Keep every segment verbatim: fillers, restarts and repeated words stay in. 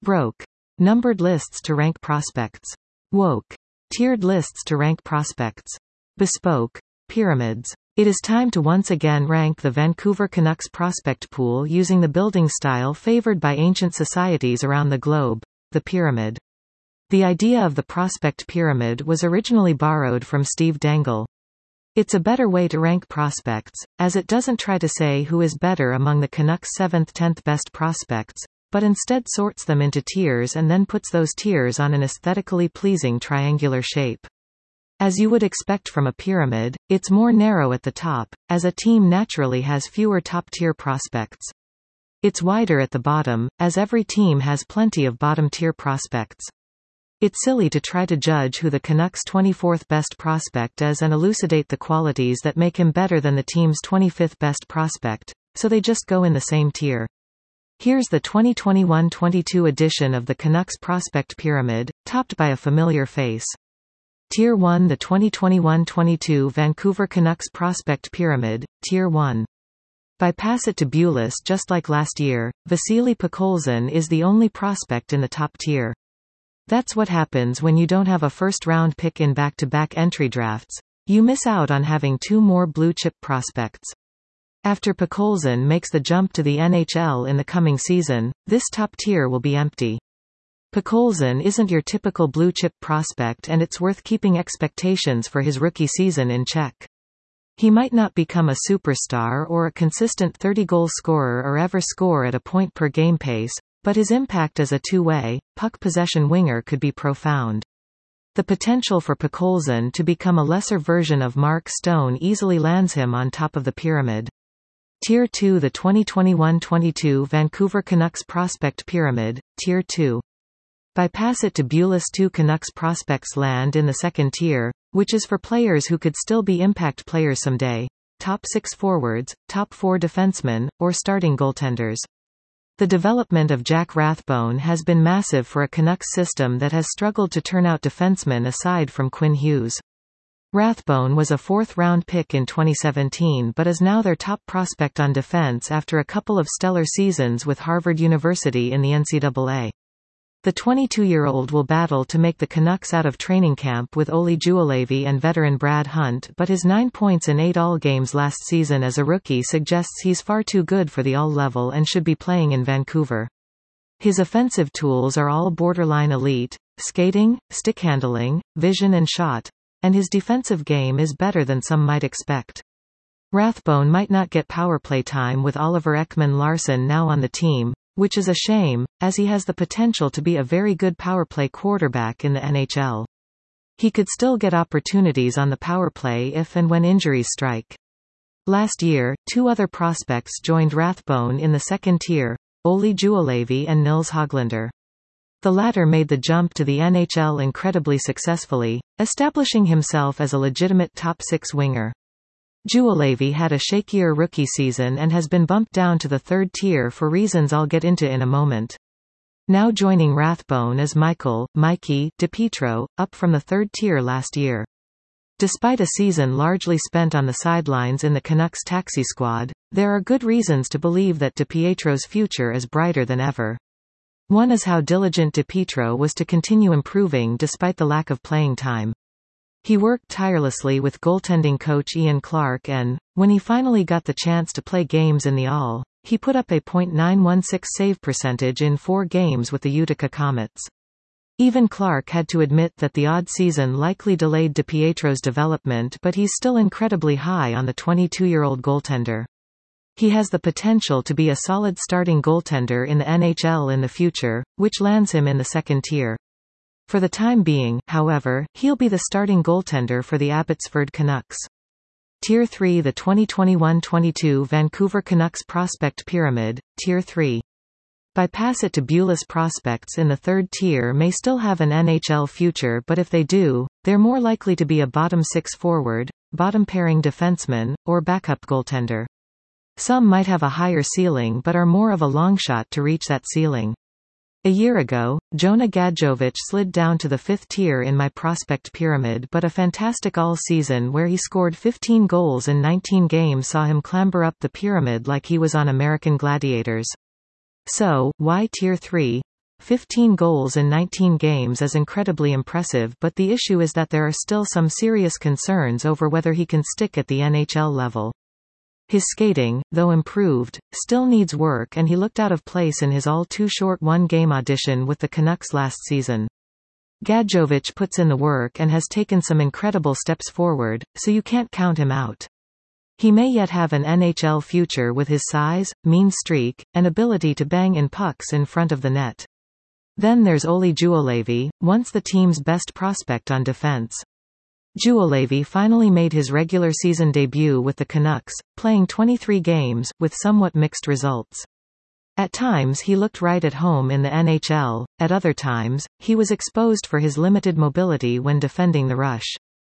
Broke. Numbered lists to rank prospects. Woke. Tiered lists to rank prospects. Bespoke. Pyramids. It is time to once again rank the Vancouver Canucks prospect pool using the building style favored by ancient societies around the globe, the pyramid. The idea of the prospect pyramid was originally borrowed from Steve Dangle. It's a better way to rank prospects, as it doesn't try to say who is better among the Canucks' seventh to tenth best prospects, but instead sorts them into tiers and then puts those tiers on an aesthetically pleasing triangular shape. As you would expect from a pyramid, it's more narrow at the top, as a team naturally has fewer top-tier prospects. It's wider at the bottom, as every team has plenty of bottom-tier prospects. It's silly to try to judge who the Canucks' twenty-fourth best prospect is and elucidate the qualities that make him better than the team's twenty-fifth best prospect, so they just go in the same tier. Here's the twenty twenty-one twenty-two edition of the Canucks prospect pyramid, topped by a familiar face. Tier one. The twenty twenty-one twenty-two Vancouver Canucks prospect pyramid, Tier one. Bypass it to Bulis. Just like last year, Vasily Podkolzin is the only prospect in the top tier. That's what happens when you don't have a first-round pick in back-to-back entry drafts. You miss out on having two more blue-chip prospects. After Podkolzin makes the jump to the N H L in the coming season, this top tier will be empty. Podkolzin isn't your typical blue-chip prospect, and it's worth keeping expectations for his rookie season in check. He might not become a superstar or a consistent thirty-goal scorer or ever score at a point-per-game pace, but his impact as a two-way, puck-possession winger could be profound. The potential for Podkolzin to become a lesser version of Mark Stone easily lands him on top of the pyramid. Tier two. The twenty twenty-one twenty-two Vancouver Canucks prospect pyramid, Tier two. Bypass it to Bulis. Two Canucks prospects land in the second tier, which is for players who could still be impact players someday, top six forwards, top four defensemen, or starting goaltenders. The development of Jack Rathbone has been massive for a Canucks system that has struggled to turn out defensemen aside from Quinn Hughes. Rathbone was a fourth-round pick in twenty seventeen but is now their top prospect on defense after a couple of stellar seasons with Harvard University in the N C double A. The twenty-two-year-old will battle to make the Canucks out of training camp with Olli Juolevi and veteran Brad Hunt, but his nine points in eight All games last season as a rookie suggests he's far too good for the All level and should be playing in Vancouver. His offensive tools are all borderline elite: skating, stick handling, vision and shot, and his defensive game is better than some might expect. Rathbone might not get power play time with Oliver Ekman-Larsson now on the team, which is a shame, as he has the potential to be a very good powerplay quarterback in the N H L. He could still get opportunities on the powerplay if and when injuries strike. Last year, two other prospects joined Rathbone in the second tier, Olli Juolevi and Nils Hoglander. The latter made the jump to the N H L incredibly successfully, establishing himself as a legitimate top six winger. Juolevi had a shakier rookie season and has been bumped down to the third tier for reasons I'll get into in a moment. Now joining Rathbone is Michael, Mikey, DiPietro, up from the third tier last year. Despite a season largely spent on the sidelines in the Canucks taxi squad, there are good reasons to believe that DiPietro's future is brighter than ever. One is how diligent DiPietro was to continue improving despite the lack of playing time. He worked tirelessly with goaltending coach Ian Clark and, when he finally got the chance to play games in the All, he put up a point nine one six save percentage in four games with the Utica Comets. Even Clark had to admit that the odd season likely delayed DiPietro's development, but he's still incredibly high on the twenty-two-year-old goaltender. He has the potential to be a solid starting goaltender in the N H L in the future, which lands him in the second tier. For the time being, however, he'll be the starting goaltender for the Abbotsford Canucks. Tier three. The twenty twenty-one twenty-two Vancouver Canucks prospect pyramid, Tier three. Bypass it to Bulis. Prospects in the third tier may still have an N H L future, but if they do, they're more likely to be a bottom six forward, bottom pairing defenseman, or backup goaltender. Some might have a higher ceiling but are more of a long shot to reach that ceiling. A year ago, Jonah Gadjovich slid down to the fifth tier in my prospect pyramid, but a fantastic all-season where he scored fifteen goals in nineteen games saw him clamber up the pyramid like he was on American Gladiators. So, why Tier three? fifteen goals in nineteen games is incredibly impressive, but the issue is that there are still some serious concerns over whether he can stick at the N H L level. His skating, though improved, still needs work, and he looked out of place in his all-too-short one-game audition with the Canucks last season. Gadjovich puts in the work and has taken some incredible steps forward, so you can't count him out. He may yet have an N H L future with his size, mean streak, and ability to bang in pucks in front of the net. Then there's Olli Juolevi, once the team's best prospect on defense. Juolevi finally made his regular season debut with the Canucks, playing twenty-three games, with somewhat mixed results. At times he looked right at home in the N H L, at other times, he was exposed for his limited mobility when defending the rush.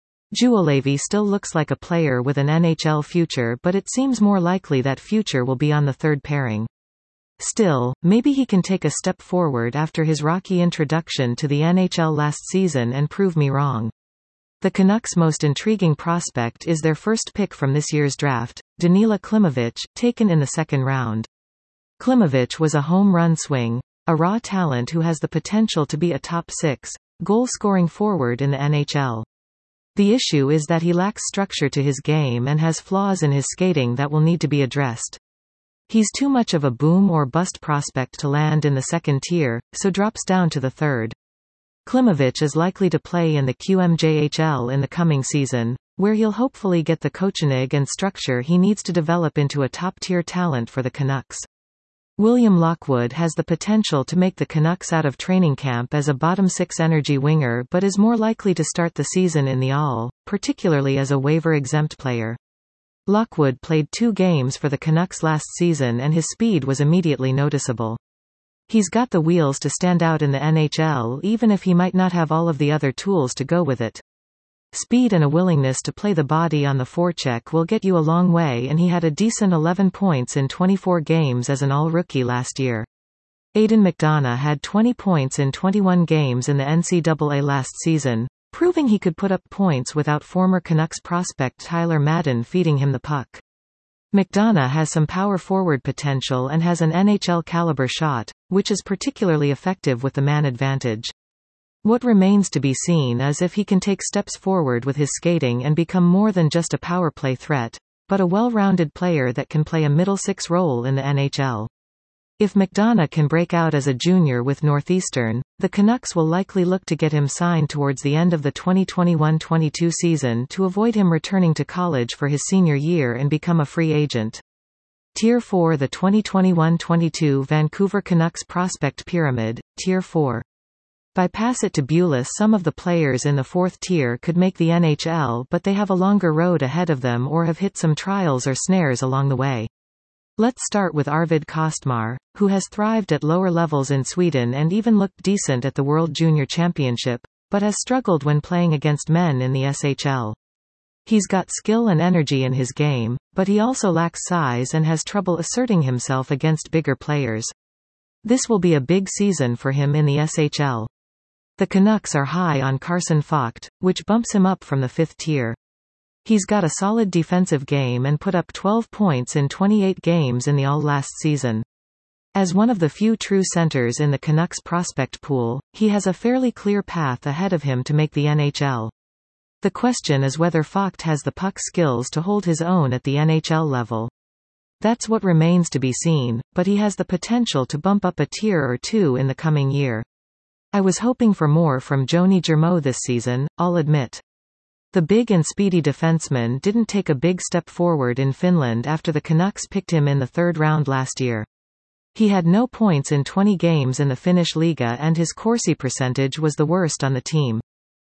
Juolevi still looks like a player with an N H L future, but it seems more likely that future will be on the third pairing. Still, maybe he can take a step forward after his rocky introduction to the N H L last season and prove me wrong. The Canucks' most intriguing prospect is their first pick from this year's draft, Danila Klimovich, taken in the second round. Klimovich was a home run swing, a raw talent who has the potential to be a top six, goal-scoring forward in the N H L. The issue is that he lacks structure to his game and has flaws in his skating that will need to be addressed. He's too much of a boom or bust prospect to land in the second tier, so drops down to the third. Klimovich is likely to play in the Q M J H L in the coming season, where he'll hopefully get the coaching and structure he needs to develop into a top-tier talent for the Canucks. William Lockwood has the potential to make the Canucks out of training camp as a bottom-six energy winger, but is more likely to start the season in the A H L, particularly as a waiver-exempt player. Lockwood played two games for the Canucks last season and his speed was immediately noticeable. He's got the wheels to stand out in the N H L even if he might not have all of the other tools to go with it. Speed and a willingness to play the body on the forecheck will get you a long way, and he had a decent eleven points in twenty-four games as an all-rookie last year. Aidan McDonough had twenty points in twenty-one games in the N C double A last season, proving he could put up points without former Canucks prospect Tyler Madden feeding him the puck. McDonough has some power forward potential and has an N H L-caliber shot, which is particularly effective with the man advantage. What remains to be seen is if he can take steps forward with his skating and become more than just a power play threat, but a well-rounded player that can play a middle six role in the N H L. If McDonough can break out as a junior with Northeastern, the Canucks will likely look to get him signed towards the end of the twenty twenty-one twenty-two season to avoid him returning to college for his senior year and become a free agent. Tier four. The twenty twenty-one twenty-two Vancouver Canucks Prospect Pyramid, Tier four. Bypass it to Bulis. Some of the players in the fourth tier could make the N H L, but they have a longer road ahead of them or have hit some trials or snares along the way. Let's start with Arvid Kostmar, who has thrived at lower levels in Sweden and even looked decent at the World Junior Championship, but has struggled when playing against men in the S H L. He's got skill and energy in his game, but he also lacks size and has trouble asserting himself against bigger players. This will be a big season for him in the S H L. The Canucks are high on Carson Focht, which bumps him up from the fifth tier. He's got a solid defensive game and put up twelve points in twenty-eight games in the A H L last season. As one of the few true centers in the Canucks prospect pool, he has a fairly clear path ahead of him to make the N H L. The question is whether Focht has the puck skills to hold his own at the N H L level. That's what remains to be seen, but he has the potential to bump up a tier or two in the coming year. I was hoping for more from Joni Jurmo this season, I'll admit. The big and speedy defenseman didn't take a big step forward in Finland after the Canucks picked him in the third round last year. He had no points in twenty games in the Finnish Liga and his Corsi percentage was the worst on the team.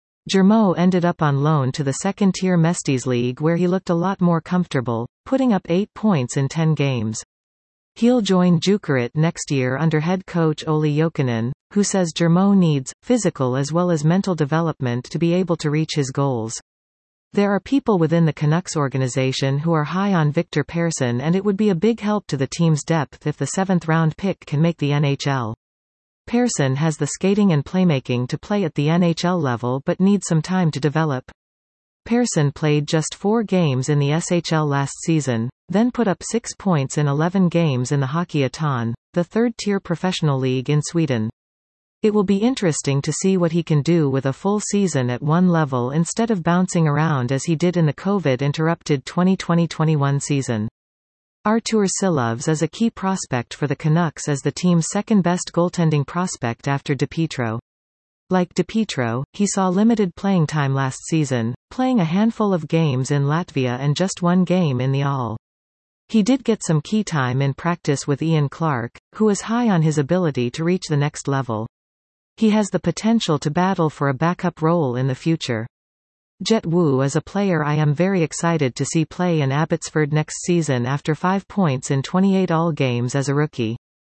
Jurmo ended up on loan to the second-tier Mestis League where he looked a lot more comfortable, putting up eight points in ten games. He'll join Jukurit next year under head coach Olli Jokinen, who says Jurmo needs physical as well as mental development to be able to reach his goals. There are people within the Canucks organization who are high on Victor Persson, and it would be a big help to the team's depth if the seventh-round pick can make the N H L. Persson has the skating and playmaking to play at the N H L level but needs some time to develop. Persson played just four games in the S H L last season, then put up six points in eleven games in the Hockeyettan, the third-tier professional league in Sweden. It will be interesting to see what he can do with a full season at one level instead of bouncing around as he did in the COVID-interrupted twenty twenty twenty-one season. Artur Silovs is a key prospect for the Canucks as the team's second-best goaltending prospect after DiPietro. Like DiPietro, he saw limited playing time last season, playing a handful of games in Latvia and just one game in the A H L. He did get some key time in practice with Ian Clark, who is high on his ability to reach the next level. He has the potential to battle for a backup role in the future. Jet Wu is a player I am very excited to see play in Abbotsford next season after five points in twenty-eight A H L games as a rookie.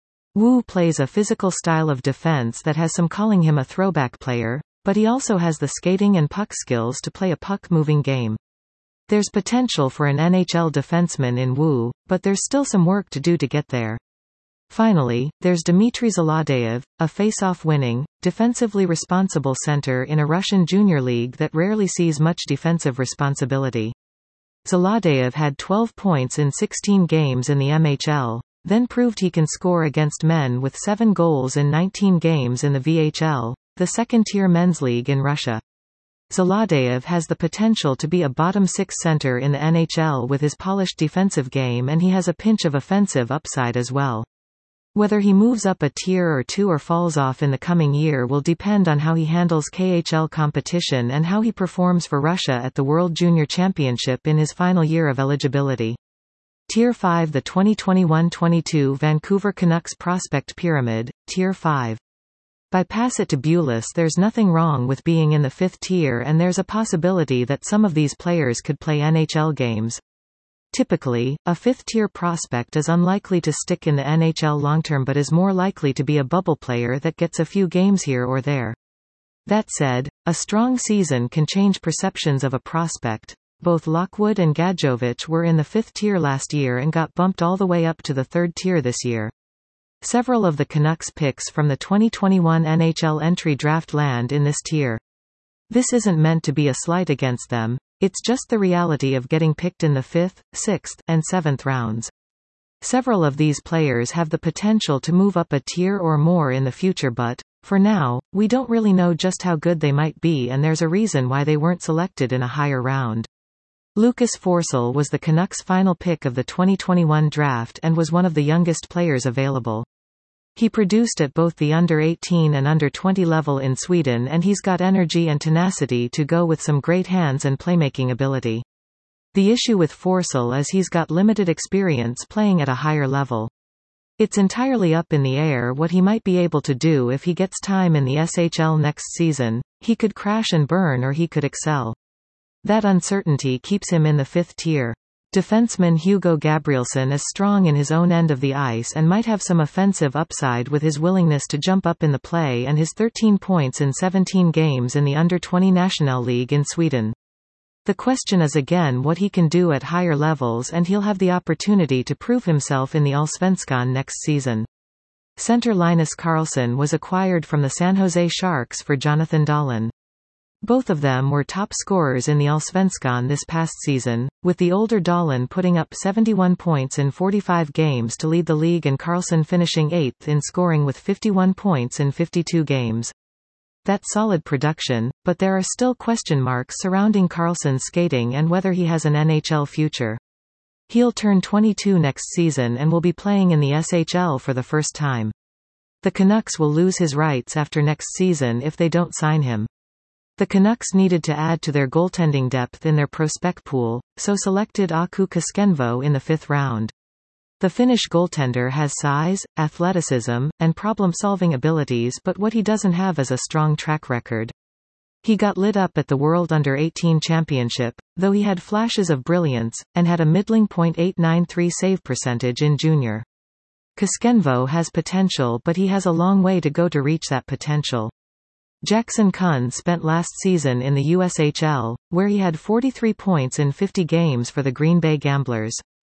Wu plays a physical style of defense that has some calling him a throwback player, but he also has the skating and puck skills to play a puck-moving game. There's potential for an N H L defenseman in Wu, but there's still some work to do to get there. Finally, there's Dmitry Zlodeyev, a face-off winning, defensively responsible center in a Russian junior league that rarely sees much defensive responsibility. Zlodeyev had twelve points in sixteen games in the M H L, then proved he can score against men with seven goals in nineteen games in the V H L, the second-tier men's league in Russia. Zlodeyev has the potential to be a bottom-six center in the N H L with his polished defensive game, and he has a pinch of offensive upside as well. Whether he moves up a tier or two or falls off in the coming year will depend on how he handles K H L competition and how he performs for Russia at the World Junior Championship in his final year of eligibility. Tier five. The twenty twenty-one twenty-two Vancouver Canucks Prospect Pyramid, Tier five. By pass it to Bulis. There's nothing wrong with being in the fifth tier, and there's a possibility that some of these players could play N H L games. Typically, a fifth-tier prospect is unlikely to stick in the N H L long-term but is more likely to be a bubble player that gets a few games here or there. That said, a strong season can change perceptions of a prospect. Both Lockwood and Gadjovich were in the fifth tier last year and got bumped all the way up to the third tier this year. Several of the Canucks picks from the twenty twenty-one N H L entry draft land in this tier. This isn't meant to be a slight against them. It's just the reality of getting picked in the fifth, sixth, and seventh rounds. Several of these players have the potential to move up a tier or more in the future, but, for now, we don't really know just how good they might be, and there's a reason why they weren't selected in a higher round. Lucas Forsell was the Canucks' final pick of the twenty twenty-one draft and was one of the youngest players available. He produced at both the under eighteen and under twenty level in Sweden, and he's got energy and tenacity to go with some great hands and playmaking ability. The issue with Forsell is he's got limited experience playing at a higher level. It's entirely up in the air what he might be able to do if he gets time in the S H L next season. He could crash and burn, or he could excel. That uncertainty keeps him in the fifth tier. Defenseman Hugo Gabrielson is strong in his own end of the ice and might have some offensive upside with his willingness to jump up in the play and his thirteen points in seventeen games in the under twenty National League in Sweden. The question is again what he can do at higher levels, and he'll have the opportunity to prove himself in the Allsvenskan next season. Center Linus Karlsson was acquired from the San Jose Sharks for Jonathan Dahlen. Both of them were top scorers in the Allsvenskan this past season, with the older Dahlen putting up seventy-one points in forty-five games to lead the league and Karlsson finishing eighth in scoring with fifty-one points in fifty-two games. That's solid production, but there are still question marks surrounding Karlsson's skating and whether he has an N H L future. He'll turn twenty-two next season and will be playing in the S H L for the first time. The Canucks will lose his rights after next season if they don't sign him. The Canucks needed to add to their goaltending depth in their prospect pool, so selected Aku Koskenvo in the fifth round. The Finnish goaltender has size, athleticism, and problem-solving abilities, but what he doesn't have is a strong track record. He got lit up at the World under eighteen Championship, though he had flashes of brilliance, and had a middling point eight nine three save percentage in junior. Koskenvo has potential, but he has a long way to go to reach that potential. Jackson Kunz spent last season in the U S H L, where he had forty-three points in fifty games for the Green Bay Gamblers.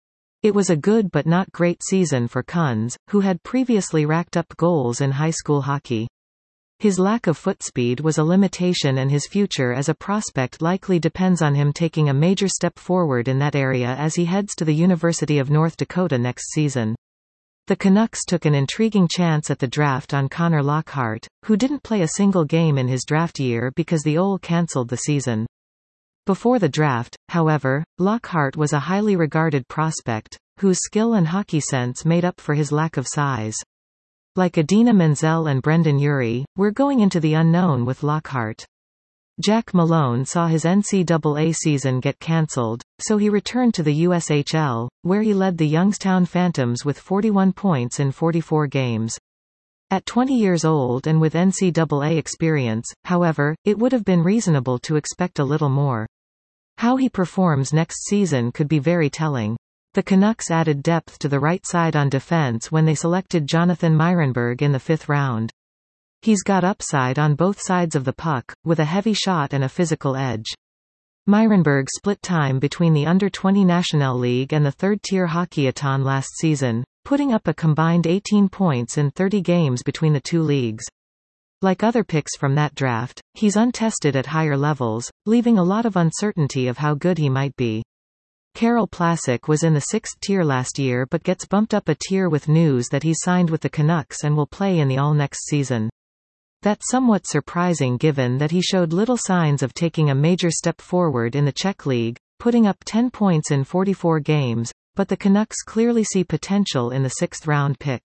It was a good but not great season for Kunz, who had previously racked up goals in high school hockey. His lack of foot speed was a limitation, and his future as a prospect likely depends on him taking a major step forward in that area as he heads to the University of North Dakota next season. The Canucks took an intriguing chance at the draft on Connor Lockhart, who didn't play a single game in his draft year because the O L cancelled the season. Before the draft, however, Lockhart was a highly regarded prospect, whose skill and hockey sense made up for his lack of size. Like Adina Menzel and Brendan Urie, we're going into the unknown with Lockhart. Jack Malone saw his N C double A season get cancelled, so he returned to the U S H L, where he led the Youngstown Phantoms with forty-one points in forty-four games. At twenty years old and with N C double A experience, however, it would have been reasonable to expect a little more. How he performs next season could be very telling. The Canucks added depth to the right side on defense when they selected Jonathan Myrenberg in the fifth round. He's got upside on both sides of the puck, with a heavy shot and a physical edge. Myrenberg split time between the under twenty National League and the third-tier Hockey-a-thon last season, putting up a combined eighteen points in thirty games between the two leagues. Like other picks from that draft, he's untested at higher levels, leaving a lot of uncertainty of how good he might be. Karel Plasek was in the sixth tier last year but gets bumped up a tier with news that he's signed with the Canucks and will play in the all next season. That's somewhat surprising given that he showed little signs of taking a major step forward in the Czech League, putting up ten points in forty-four games, but the Canucks clearly see potential in the sixth round pick.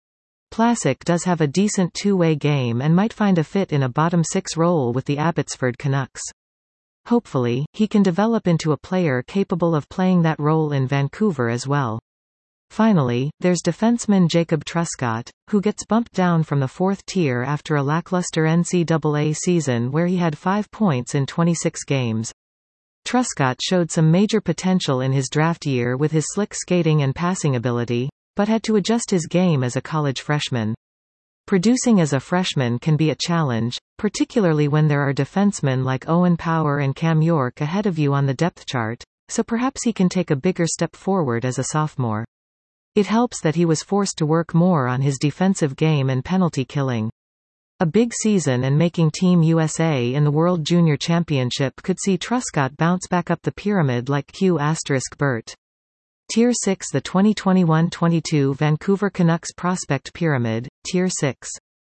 Plasek does have a decent two-way game and might find a fit in a bottom six role with the Abbotsford Canucks. Hopefully, he can develop into a player capable of playing that role in Vancouver as well. Finally, there's defenseman Jacob Truscott, who gets bumped down from the fourth tier after a lackluster N C double A season where he had five points in twenty-six games. Truscott showed some major potential in his draft year with his slick skating and passing ability, but had to adjust his game as a college freshman. Producing as a freshman can be a challenge, particularly when there are defensemen like Owen Power and Cam York ahead of you on the depth chart, so perhaps he can take a bigger step forward as a sophomore. It helps that he was forced to work more on his defensive game and penalty killing. A big season and making Team U S A in the World Junior Championship could see Truscott bounce back up the pyramid like Q Bert. Tier six The twenty twenty-one twenty-two Vancouver Canucks Prospect Pyramid, Tier six.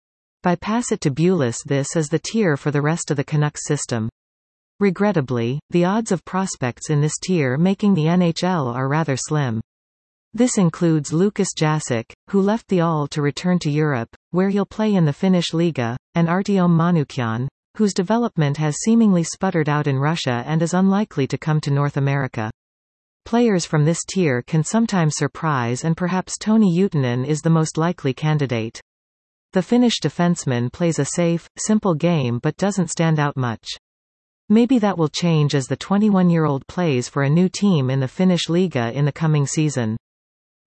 By Pass It to Bulis. This is the tier for the rest of the Canucks system. Regrettably, the odds of prospects in this tier making the N H L are rather slim. This includes Lukas Jacek, who left the A L to return to Europe, where he'll play in the Finnish Liga, and Artyom Manukyan, whose development has seemingly sputtered out in Russia and is unlikely to come to North America. Players from this tier can sometimes surprise, and perhaps Toni Uutinen is the most likely candidate. The Finnish defenseman plays a safe, simple game but doesn't stand out much. Maybe that will change as the twenty-one-year-old plays for a new team in the Finnish Liga in the coming season.